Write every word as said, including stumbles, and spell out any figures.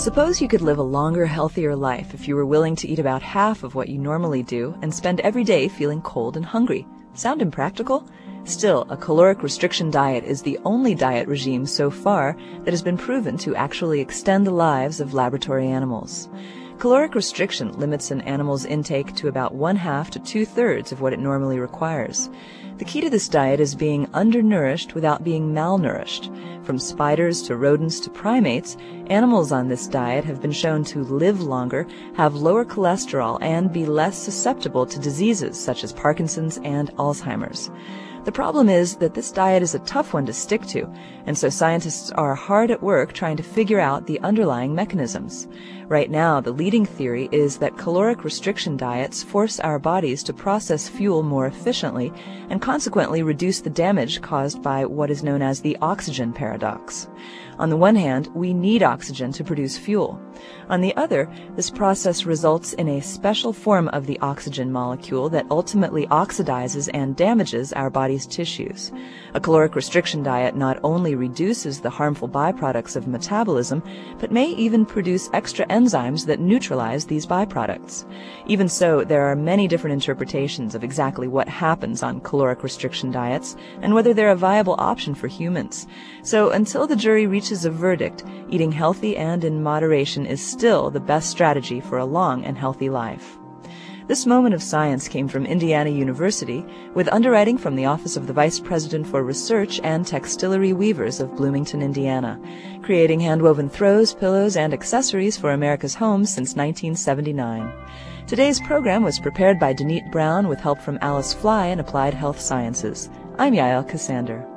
Suppose you could live a longer, healthier life if you were willing to eat about half of what you normally do and spend every day feeling cold and hungry. Sound impractical? Still, a caloric restriction diet is the only diet regime so far that has been proven to actually extend the lives of laboratory animals. Caloric restriction limits an animal's intake to about one-half to two-thirds of what it normally requires. The key to this diet is being undernourished without being malnourished. From spiders to rodents to primates, animals on this diet have been shown to live longer, have lower cholesterol, and be less susceptible to diseases such as Parkinson's and Alzheimer's. The problem is that this diet is a tough one to stick to, and so scientists are hard at work trying to figure out the underlying mechanisms. Right now, the leading theory is that caloric restriction diets force our bodies to process fuel more efficiently and consequently reduce the damage caused by what is known as the oxygen paradox. On the one hand, we need oxygen to produce fuel. On the other, this process results in a special form of the oxygen molecule that ultimately oxidizes and damages our body's tissues. A caloric restriction diet not only reduces the harmful byproducts of metabolism, but may even produce extra enzymes that neutralize these byproducts. Even so, there are many different interpretations of exactly what happens on caloric restriction diets and whether they're a viable option for humans. So until the jury reaches a verdict, eating healthy and in moderation is still the best strategy for a long and healthy life. This moment of science came from Indiana University, with underwriting from the Office of the Vice President for Research and Textillery Weavers of Bloomington, Indiana, creating handwoven throws, pillows, and accessories for America's homes since nineteen seventy-nine. Today's program was prepared by Denise Brown with help from Alice Fly in Applied Health Sciences. I'm Yael Cassander.